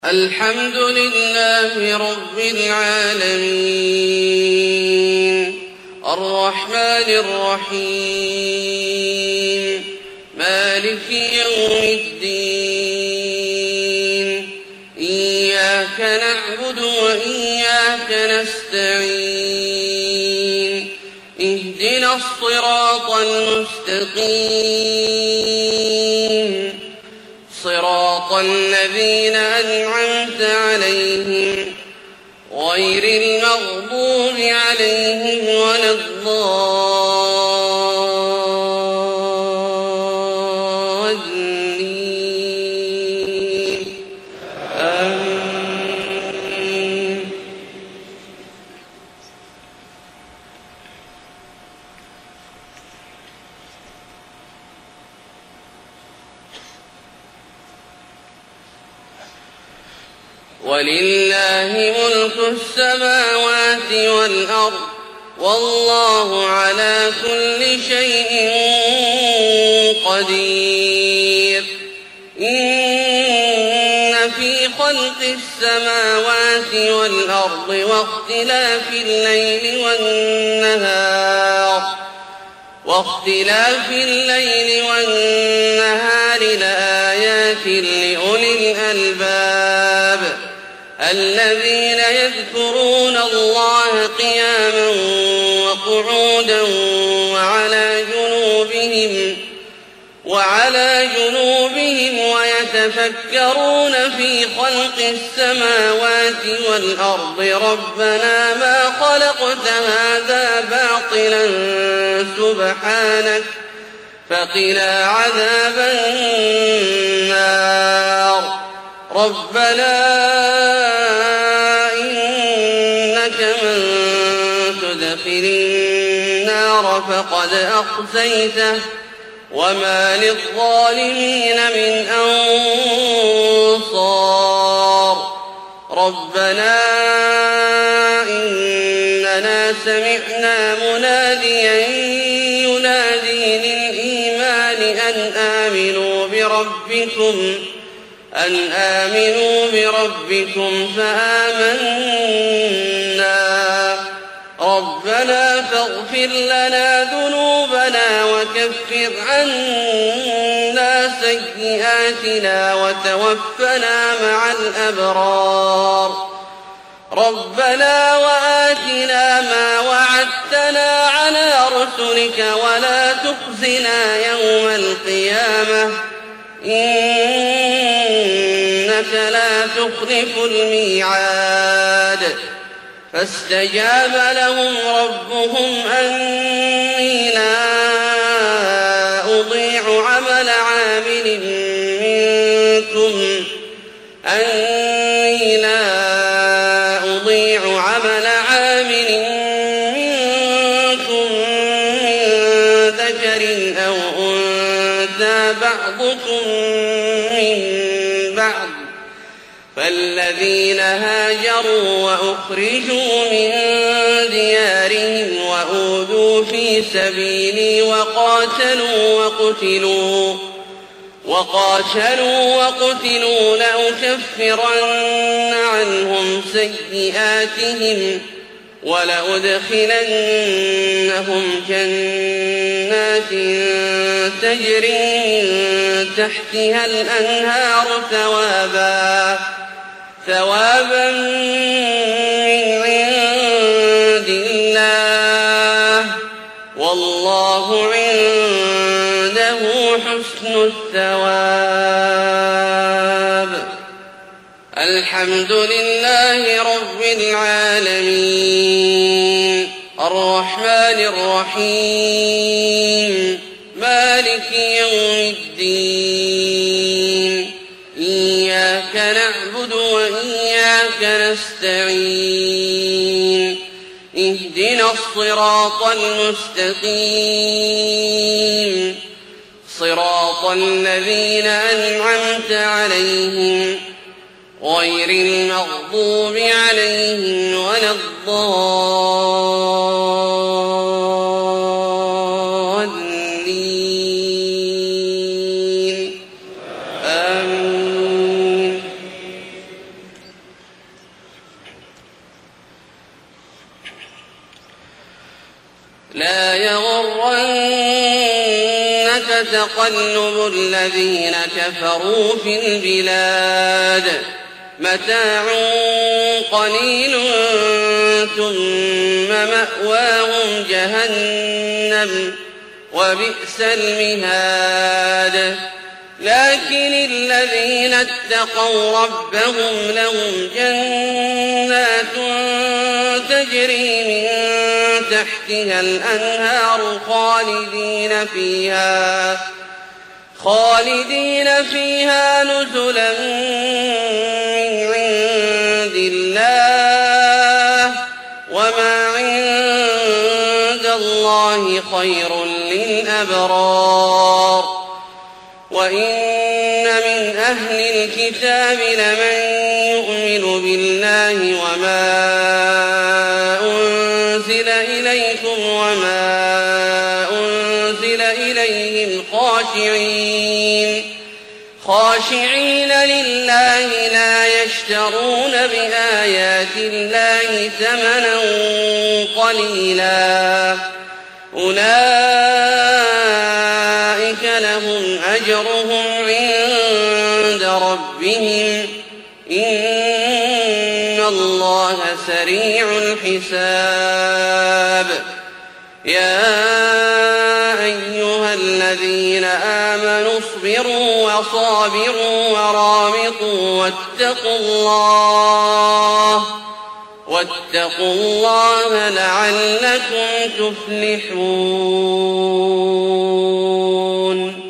الحمد لله رب العالمين الرحمن الرحيم مالك يوم الدين إياك نعبد وإياك نستعين اهدنا الصراط المستقيم صراط الذين أنعمت عليهم غير المغضوب عليهم ولا الضالين آمين. ولله ملك السماوات والأرض والله على كل شيء قدير. إن في خلق السماوات والأرض واختلاف الليل والنهار لآيات لأولي الألباب الذين يذكرون الله قياما وقعودا وعلى جنوبهم ويتفكرون في خلق السماوات والأرض ربنا ما خلقت هذا باطلا سبحانك فقنا عذاب النار. ربنا إنك من تدخل النار فقد أخزيته وما للظالمين من أنصار. ربنا إننا سمعنا مناديا ينادي للإيمان أن آمنوا بربكم فآمنا. ربنا فاغفر لنا ذنوبنا وكفر عنا سيئاتنا وتوفنا مع الأبرار. ربنا وآتنا ما وعدتنا على رسلك ولا تخزنا يوم القيامة إنك لا تخلف الميعاد. فاستجاب لهم ربهم أني لا أضيع عمل عامل منكم من ذكر أو أنثى بعضكم من بعض. فالذين هاجروا وأخرجوا من ديارهم وأوذوا في سبيلي وقاتلوا وقتلوا لأكفرن عنهم سيئاتهم ولأدخلنهم جنات تجري من تحتها الأنهار ثوابا من عند الله والله عنده حسن الثواب. الحمد لله رب العالمين الرحمن الرحيم مالك يوم الدين إياك نعبد وإياك نستعين اهدنا الصراط المستقيم صراط الذين أنعمت عليهم غير المغضوب عليهم ولا الضالين آمين. لا يغرنك تقلب الذين كفروا في البلاد متاع قليل ثم مأواهم جهنم وبئس المهاد لكن الذين اتقوا ربهم لهم جنات تجري من تحتها الأنهار خالدين فيها نزلا من عند الله وما عند الله خير للأبرار وإن من أهل الكتاب لمن يؤمن بالله وما أنزل إليكم وما أنزل إليهم خاشعين لله لا يشترون بآيات الله ثمنا قليلا أولئك لهم أجرهم عند ربهم إن الله سريع الحساب يا أيها الذين آمنوا اصبروا وصابروا ورابطوا واتقوا الله لعلكم تفلحون